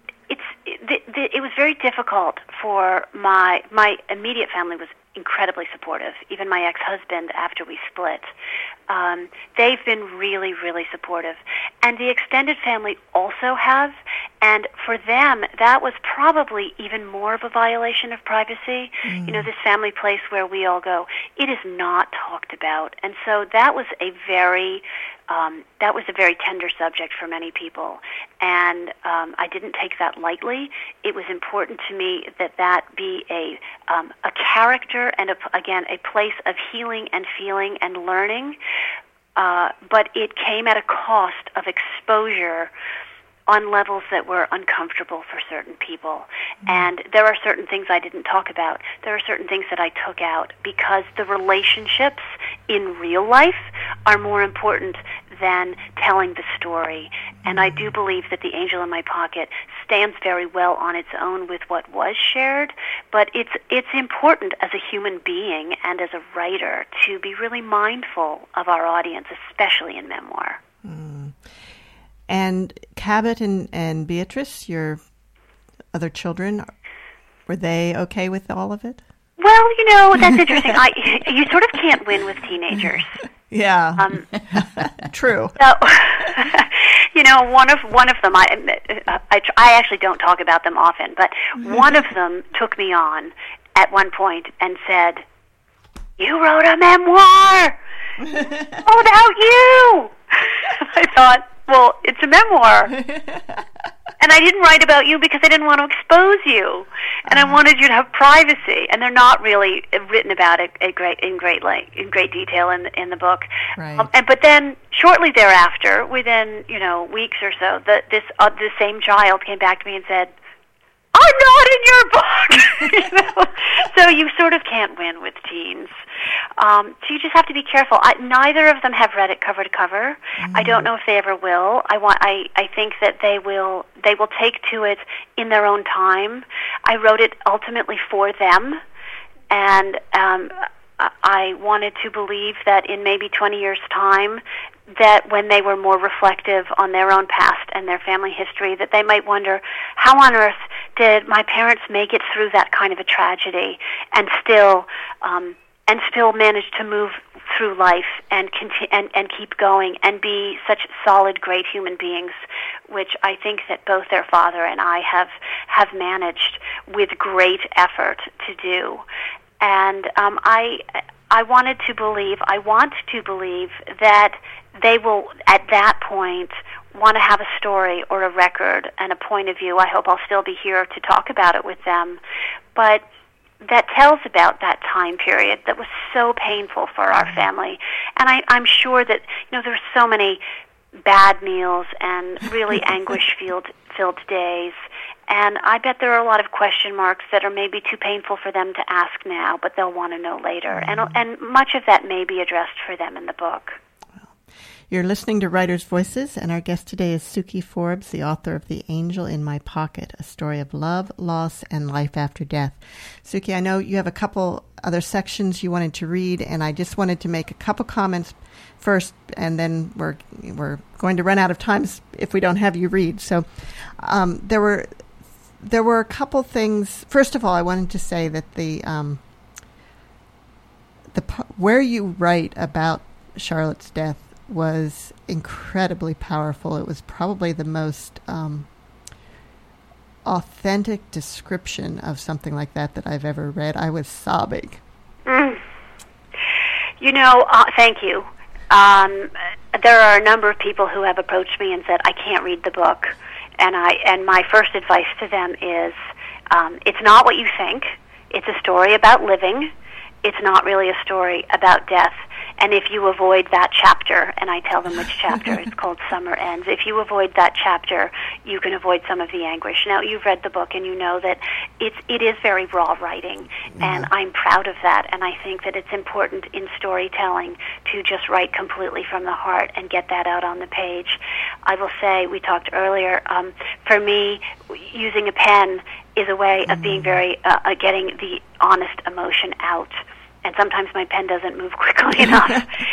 it was very difficult for my immediate family was incredibly supportive. Even my ex-husband, after we split, they've been really, really supportive. And the extended family also have. And for them, that was probably even more of a violation of privacy. This family place where we all go, it is not talked about. And so that was a very tender subject for many people. And I didn't take that lightly. It was important to me that be a character and, again, a place of healing and feeling and learning. But it came at a cost of exposure on levels that were uncomfortable for certain people. And there are certain things I didn't talk about. There are certain things that I took out because the relationships in real life are more important than telling the story. And I do believe that The Angel in My Pocket stands very well on its own with what was shared, but it's important as a human being and as a writer to be really mindful of our audience, especially in memoir. And Cabot and Beatrice, your other children, were they okay with all of it? Well, that's interesting. You sort of can't win with teenagers. Yeah, true. So, one of them, I actually don't talk about them often, but one of them took me on at one point and said, "You wrote a memoir all about you." I thought, well, it's a memoir. And I didn't write about you because I didn't want to expose you, and I wanted you to have privacy. And they're not really written about it in great detail in the book. Right. But then shortly thereafter, within weeks or so, the same child came back to me and said, "I'm not in your book." So you sort of can't win with teens. So you just have to be careful. Neither of them have read it cover to cover. Mm-hmm. I don't know if they ever will. I think that they will take to it in their own time. I wrote it ultimately for them, and I wanted to believe that in maybe 20 years' time, that when they were more reflective on their own past and their family history, that they might wonder, how on earth did my parents make it through that kind of a tragedy and still manage to move through life and keep going and be such solid, great human beings, which I think that both their father and I have managed with great effort to do. And I want to believe that they will, at that point, want to have a story or a record and a point of view. I hope I'll still be here to talk about it with them. But that tells about that time period that was so painful for our family. And I'm sure that, there's so many bad meals and really anguish-filled days. And I bet there are a lot of question marks that are maybe too painful for them to ask now, but they'll want to know later. And much of that may be addressed for them in the book. You're listening to Writers' Voices, and our guest today is Suki Forbes, the author of The Angel in My Pocket, a story of love, loss, and life after death. Suki, I know you have a couple other sections you wanted to read, and I just wanted to make a couple comments first, and then we're going to run out of time if we don't have you read. So there were a couple things. First of all, I wanted to say that the where you write about Charlotte's death was incredibly powerful. It was probably the most authentic description of something like that I've ever read. I was sobbing. Thank you. There are a number of people who have approached me and said, I can't read the book. And my first advice to them is, it's not what you think. It's a story about living. It's not really a story about death. And if you avoid that chapter, and I tell them which chapter, it's called Summer Ends, if you avoid that chapter, you can avoid some of the anguish. Now, you've read the book, and you know that it is very raw writing, and I'm proud of that, and I think that it's important in storytelling to just write completely from the heart and get that out on the page. I will say, we talked earlier, for me, using a pen is a way of being very, getting the honest emotion out. And sometimes my pen doesn't move quickly enough.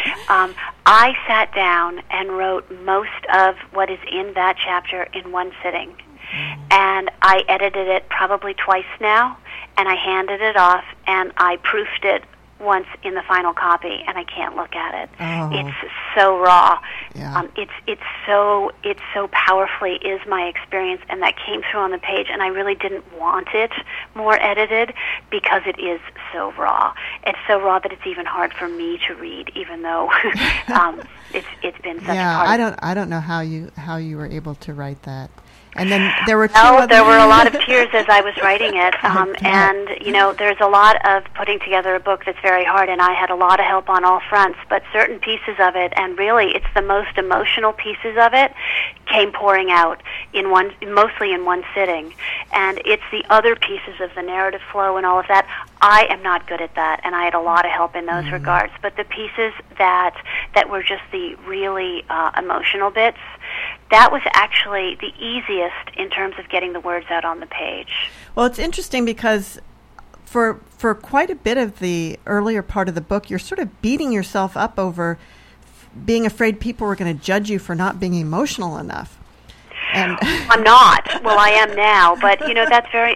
I sat down and wrote most of what is in that chapter in one sitting. And I edited it probably twice now, and I handed it off, and I proofed it once in the final copy, and I can't look at it. Oh. It's so raw. Yeah. It's so powerfully is my experience, and that came through on the page, and I really didn't want it more edited because it is so raw. It's so raw that it's even hard for me to read, even though it's been such a part. I don't know how you were able to write that. And then there were there were a lot of tears as I was writing it, and there's a lot of putting together a book that's very hard, and I had a lot of help on all fronts, but certain pieces of it, and really it's the most emotional pieces of it, came pouring out mostly in one sitting, and it's the other pieces of the narrative flow and all of that. I am not good at that, and I had a lot of help in those regards, but the pieces that were just the really emotional bits, that was actually the easiest in terms of getting the words out on the page. Well, it's interesting because for quite a bit of the earlier part of the book, you're sort of beating yourself up over being afraid people were going to judge you for not being emotional enough. And I'm not. Well, I am now, but that's very.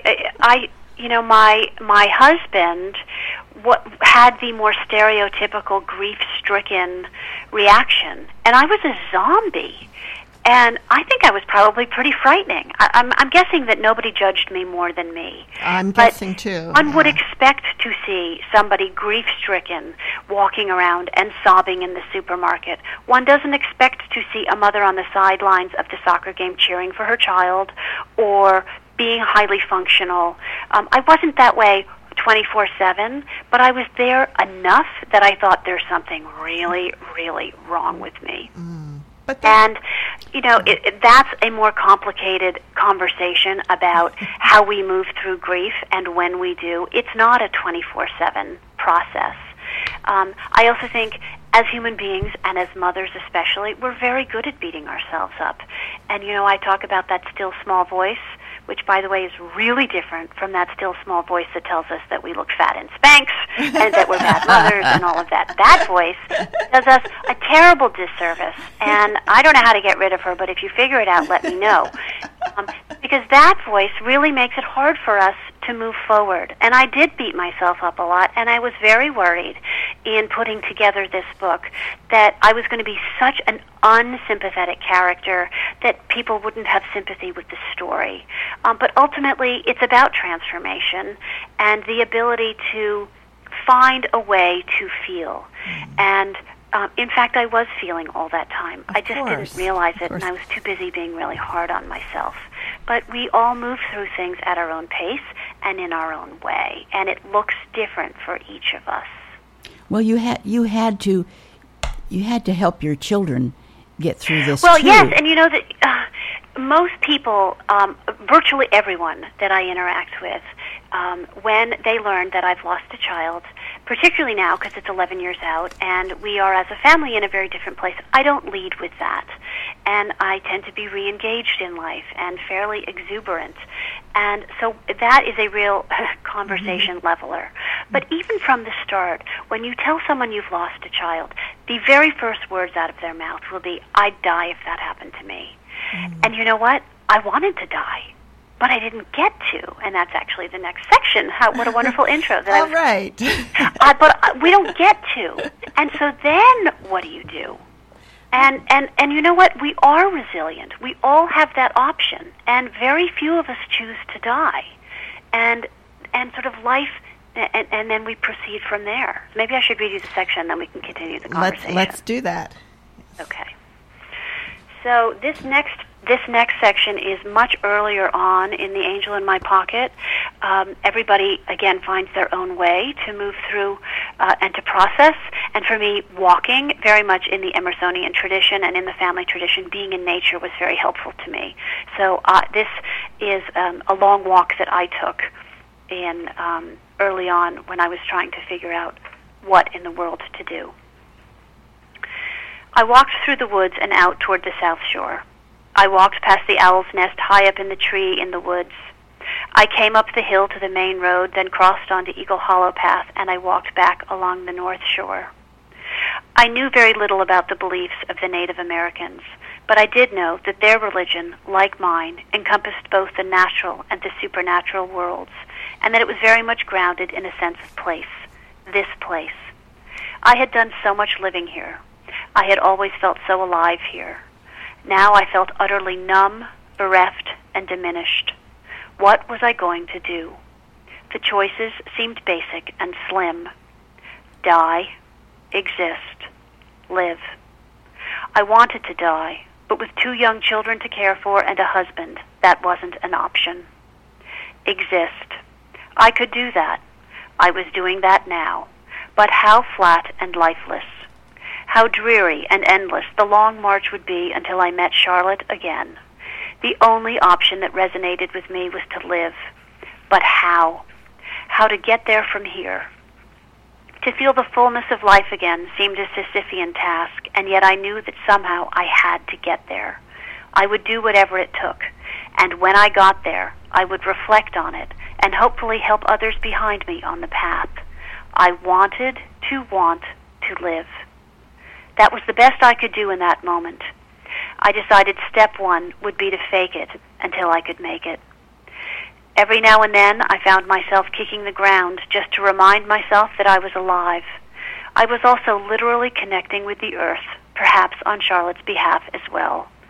My husband had the more stereotypical grief-stricken reaction, and I was a zombie. And I think I was probably pretty frightening. I'm guessing that nobody judged me more than me. I'm guessing too. One would expect to see somebody grief-stricken walking around and sobbing in the supermarket. One doesn't expect to see a mother on the sidelines of the soccer game cheering for her child or being highly functional. I wasn't that way 24/7, but I was there enough that I thought there's something really, really wrong with me. And, that's a more complicated conversation about how we move through grief and when we do. It's not a 24/7 process. I also think as human beings, and as mothers especially, we're very good at beating ourselves up. And, I talk about that still small voice, which, by the way, is really different from that still small voice that tells us that we look fat in Spanx and that we're bad mothers and all of that. That voice does us a terrible disservice, and I don't know how to get rid of her, but if you figure it out, let me know. Because that voice really makes it hard for us to move forward. And I did beat myself up a lot, and I was very worried in putting together this book that I was going to be such an unsympathetic character that people wouldn't have sympathy with the story. But ultimately, it's about transformation and the ability to find a way to feel. And in fact, I was feeling all that time. I just didn't realize it, and I was too busy being really hard on myself. But we all move through things at our own pace and in our own way, and it looks different for each of us. Well, you had to help your children get through this. Well, too. yes, and that most people, virtually everyone that I interact with, when they learn that I've lost a child, particularly now because it's 11 years out and we are as a family in a very different place, I don't lead with that. And I tend to be re-engaged in life and fairly exuberant. And so that is a real conversation leveler. But even from the start, when you tell someone you've lost a child, the very first words out of their mouth will be, "I'd die if that happened to me." And you know what? I wanted to die, but I didn't get to. And that's actually the next section. What a wonderful intro. All right. But we don't get to. And so then what do you do? And you know what? We are resilient. We all have that option. And very few of us choose to die. And sort of life, and then we proceed from there. Maybe I should read you the section, and then we can continue the conversation. Let's do that. Okay. So this next section is much earlier on in The Angel in My Pocket. Everybody, again, finds their own way to move through and to process. And for me, walking, very much in the Emersonian tradition and in the family tradition, being in nature was very helpful to me. So this is a long walk that I took in early on when I was trying to figure out what in the world to do. I walked through the woods and out toward the South Shore. I walked past the owl's nest high up in the tree in the woods. I came up the hill to the main road, then crossed onto Eagle Hollow Path, and I walked back along the North Shore. I knew very little about the beliefs of the Native Americans, but I did know that their religion, like mine, encompassed both the natural and the supernatural worlds, and that it was very much grounded in a sense of place, this place. I had done so much living here. I had always felt so alive here. Now I felt utterly numb, bereft, and diminished. What was I going to do? The choices seemed basic and slim. Die, exist, live. I wanted to die, but with 2 young children to care for and a husband, that wasn't an option. Exist. I could do that. I was doing that now. But how flat and lifeless. How dreary and endless the long march would be until I met Charlotte again. The only option that resonated with me was to live. But how? How to get there from here? To feel the fullness of life again seemed a Sisyphean task, and yet I knew that somehow I had to get there. I would do whatever it took, and when I got there, I would reflect on it and hopefully help others behind me on the path. I wanted to want to live. That was the best I could do in that moment. I decided step 1 would be to fake it until I could make it. Every now and then I found myself kicking the ground just to remind myself that I was alive. I was also literally connecting with the earth, perhaps on Charlotte's behalf as well.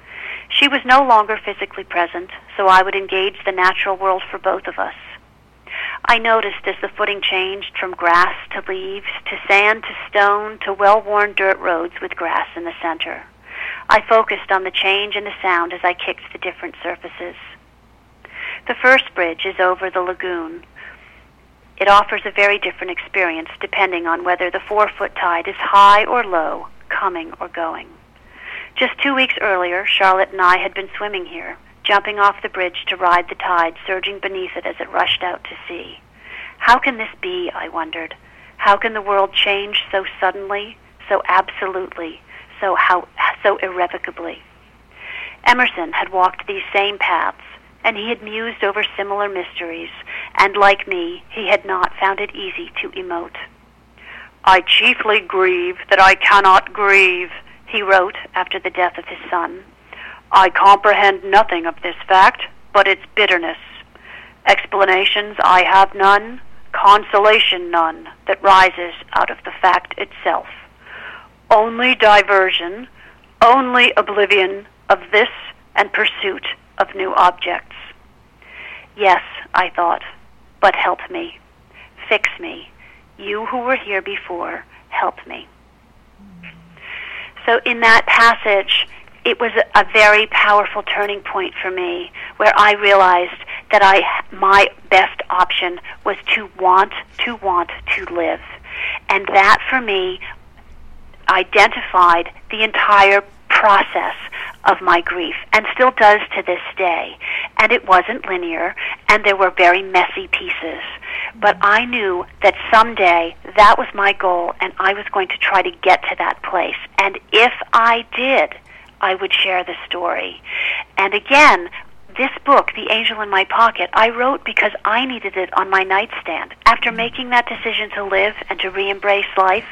She was no longer physically present, so I would engage the natural world for both of us. I noticed as the footing changed from grass to leaves, to sand to stone, to well-worn dirt roads with grass in the center. I focused on the change in the sound as I kicked the different surfaces. The first bridge is over the lagoon. It offers a very different experience depending on whether the 4-foot tide is high or low, coming or going. Just 2 weeks earlier, Charlotte and I had been swimming here, jumping off the bridge to ride the tide surging beneath it as it rushed out to sea. How can this be, I wondered? How can the world change so suddenly, so absolutely, so irrevocably? Emerson had walked these same paths, and he had mused over similar mysteries, and like me, he had not found it easy to emote. I chiefly grieve that I cannot grieve, he wrote after the death of his son. I comprehend nothing of this fact, but its bitterness. Explanations I have none, consolation none, that rises out of the fact itself. Only diversion, only oblivion of this and pursuit of new objects. Yes, I thought, but help me, fix me. You who were here before, help me. So in that passage, it was a very powerful turning point for me, where I realized that my best option was to want to live. And that, for me, identified the entire process of my grief, and still does to this day. And it wasn't linear, and there were very messy pieces. But I knew that someday that was my goal, and I was going to try to get to that place. And if I did, I would share the story. And again, this book, The Angel in My Pocket, I wrote because I needed it on my nightstand. After making that decision to live and to re-embrace life,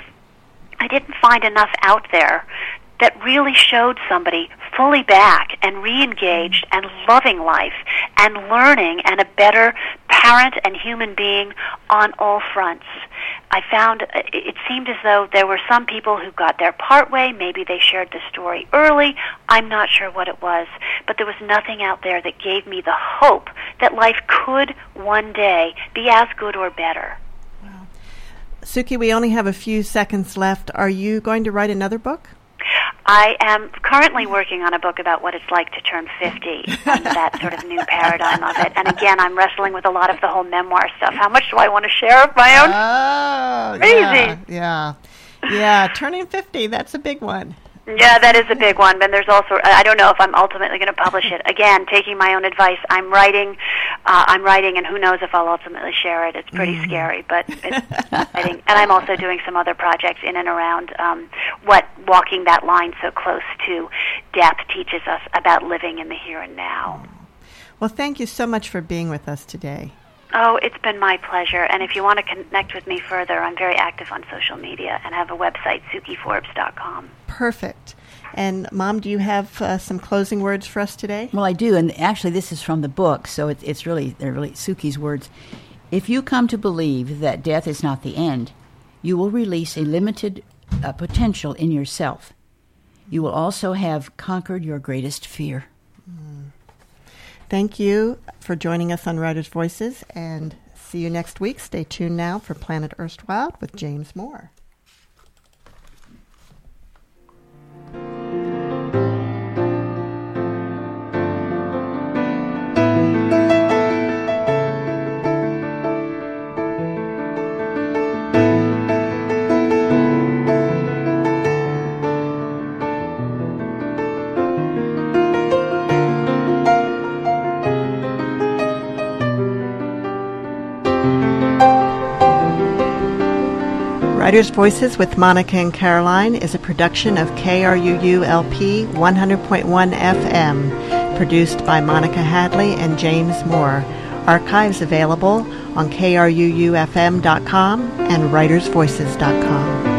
I didn't find enough out there that really showed somebody fully back and re-engaged and loving life and learning and a better parent and human being on all fronts. I found it seemed as though there were some people who got there partway. Maybe they shared the story early. I'm not sure what it was. But there was nothing out there that gave me the hope that life could one day be as good or better. Wow. Suki, we only have a few seconds left. Are you going to write another book? I am currently working on a book about what it's like to turn 50 and that sort of new paradigm of it. And again, I'm wrestling with a lot of the whole memoir stuff. How much do I want to share of my own? Oh, crazy. Yeah, turning 50, that's a big one. Yeah, that is a big one. But there's also, I don't know if I'm ultimately going to publish it. Again, taking my own advice, I'm writing, and who knows if I'll ultimately share it. It's pretty scary, but it's exciting. And I'm also doing some other projects in and around what walking that line so close to death teaches us about living in the here and now. Well, thank you so much for being with us today. Oh, it's been my pleasure. And if you want to connect with me further, I'm very active on social media and have a website, SukiForbes.com. Perfect. And, Mom, do you have some closing words for us today? Well, I do, and actually this is from the book, so they're really Suki's words. If you come to believe that death is not the end, you will release a limited potential in yourself. You will also have conquered your greatest fear. Thank you for joining us on Writers' Voices, and see you next week. Stay tuned now for Planet Erstwhile with James Moore. Writers' Voices with Monica and Caroline is a production of KRUU-LP 100.1 FM, produced by Monica Hadley and James Moore. Archives available on KRUUFM.com and WritersVoices.com.